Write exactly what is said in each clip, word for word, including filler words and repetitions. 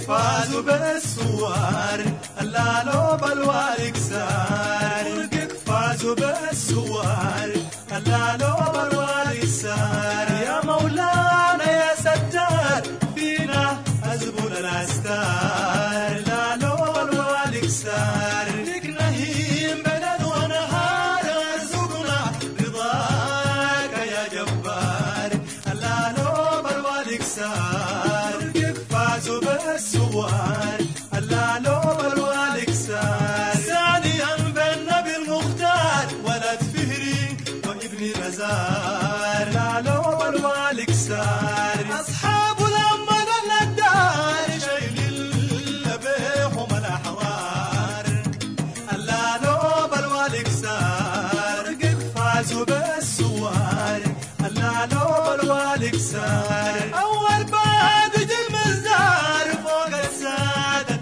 فازوا بالسوار اللالو بالوالك سار فرقك فازوا بالسوار اللالو بالوالك سار يا مولانا يا ستار فينا أزبون الأستار لالو بالوالك سار لك نهيم بلد ونهار ارزقنا رضاك يا جبار اللالو بالوالك سار فرقك فازوا بالسوار اللالو بالوالك سار ثانيا بالنبي المختار ولد فهري وابن مزار لالو بالوالك سار أصحاب الأمن الندار شايل اللبيح ومن أحرار اللالو بالوالك سار فرقك فازوا بالسوار اللالو بالوالك سار أول بعد جم الزار فوق السادة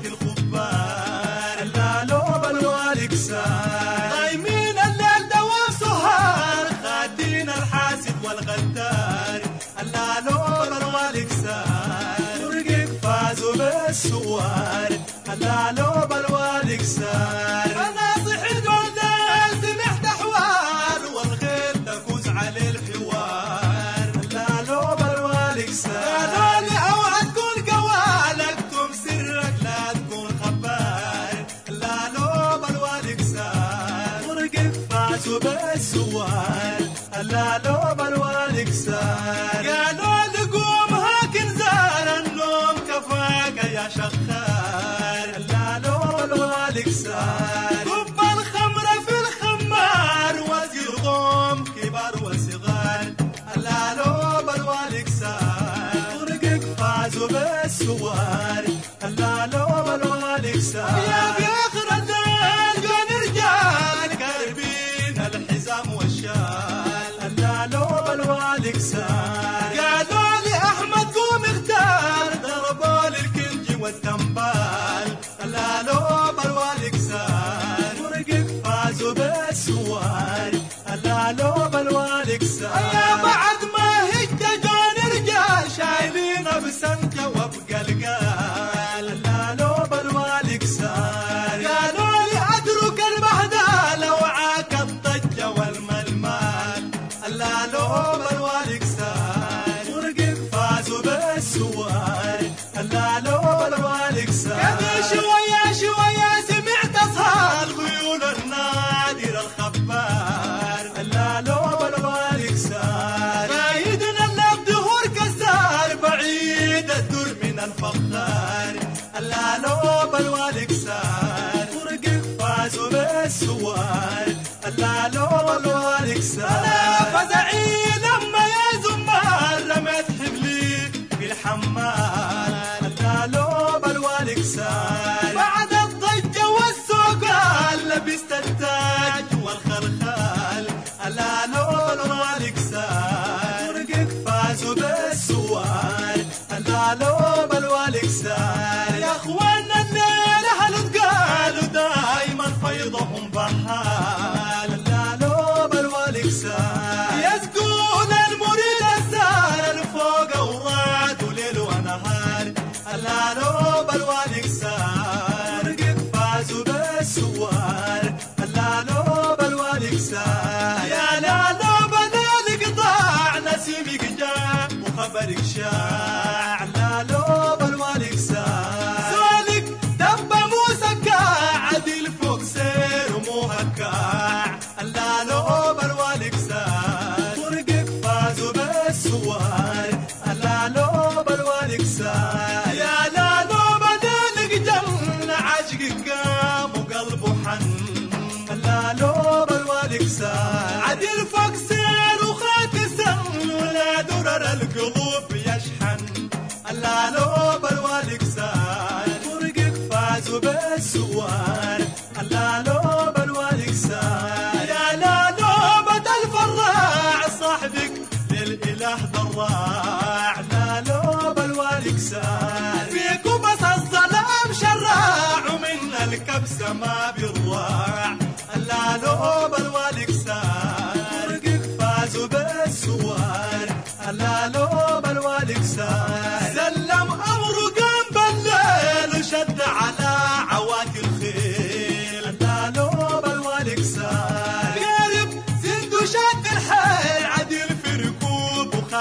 الخبار اللالو بالوالك سار قايمين الليل دوام سهار خادين الحاسد والغدار اللالو بالوالك سار فرقك فازوا بالسوار اللالو بالوالك سار فناصح الجولدان سمحت أحوال والخيل تفوز على الحوار اللالو بالوالك سار قالوا لي اوعى تكون قوالك اكتم سرك لا تكون خبار اللالو بالوالك سار فرقك فازوا بالسوار اللالو بالوالك سار قالوا لي قوم هاك انزار النوم كفاك يا شخار اللالو بالوالك سار كب الخمر في الخمار وزير قوم كبار وصغار اللالو بالوالك سار فرقك فازوا بالسوار اللالو بالوالك سار يا بيخر الدين كان رجال قاربين الحزام والشال اللالو بالوالك سار قالوا لي احمد قوم اختار ضربوا للكنج والتنبال اللالو بالوالك سار فرقك فازوا بالسوار اللالو بالوالك سار يا بعد ما هجت جان رجال شايلين بسنكة وبقلقال اللالو بالوالك سار قالوا لي اترك البهدله وعاك الضجه والملمال اللالو بالوالك سار فرقك فازوا بالسوار اللالو بالوالك سار شوية شوية سمعت اصهال خيول النادر الخبار اللالو بالوالك سار رايدنا اللب دهور كسار بعيد الدر من الفخار اللالو بالوالك سار فرقك فازوا بالسوار اللالو بالوالك سار انا فزعي لما يا زمار رميت حبلي في الحمال اللالو بالوالك سار بعد الضجة والسوقال لبست التاج والخلخال اللالو بالوالك سار فرقك فازوا بالسوار اللالو بالوالك سار يا اخوانا الليل اهل قالوا دايما فيضهم بحال اللالو بالوالك سار يسقون المريد السار الفوق وراد وليل ونهار اللالو بالوالك سار فرقك فازوا بالسوار اللالو بالوالك سار يا لالو بدل قطاع نسيمك جاء وخبرك شاع اللالو بالوالك سار سولك دب موسى كاع عدل فوق سير ومو هكاع اللالو بالوالك سار فرقك فازوا بالسوار اللالو بالوالك سار يا لالو بدلك جنة عاشقك قام وقلبه حن اللالو بالوالك سار عدل فوق سير وخات سن ولا درر القلوب يشحن اللالو بالوالك سار فرقك فازوا بالسوار اللالو بالوالك سار يا لالو بدل فراع صاحبك للإله ضراع لالو بالوالك سار فيكم بس الظلام شراع ومن الكبسة ما بالراع اللالو بالوالك سار فرقك فازوا بالسوار اللالو بالوالك سار سلم أمره قام بالليل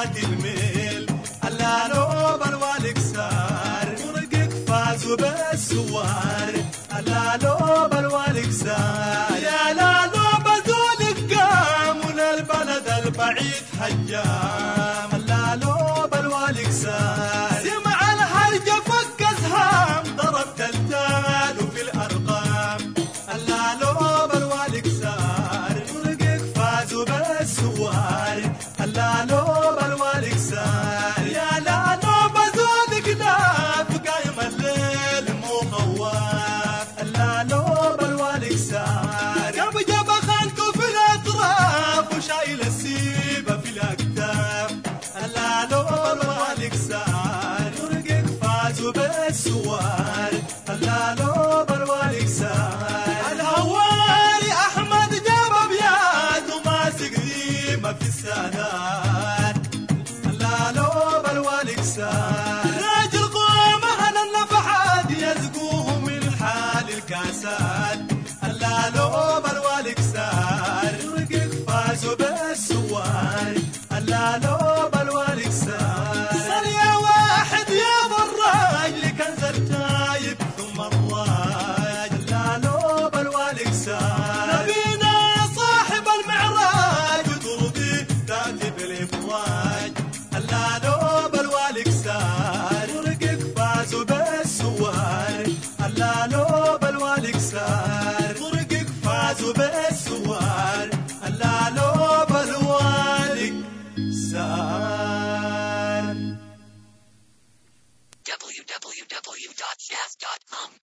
ذات الميل اللالو بالوالك سار ورقك فازوا بالسوار اللالو بالوالك سار يا لالو بذولك قام البلد البعيد حجام اللالو بالوالك سار سمع الهرجة فك أزهام ضرب تلتال وفي الأرقام اللالو بالوالك سار ورقك فازوا بالسوار اللالو بالوالك سار يا لالو بذولك ناف قايم الليل مو خواف اللالو بالوالك سار جاب جاب خالكو في الأطراف وشايل السيبة في الأكتاف اللالو بالوالك سار ورقك فازوا بالسوار اللالو بالوالك سار الهواري أحمد جاب أبيات وماسك ذيمة في السادات اللالو بالوالك سار راجل قوم أهل النفحات يزقوه من الحال الكاسات اللالو بالوالك سار ورقك فازوا بالسوار اللالو بالوالك سار صل يا واحد يا ضراج لكنز التايب ثم الراج اللالو بالوالك سار نبينا صاحب المعراج وترضي تاتي بالافراج اللالو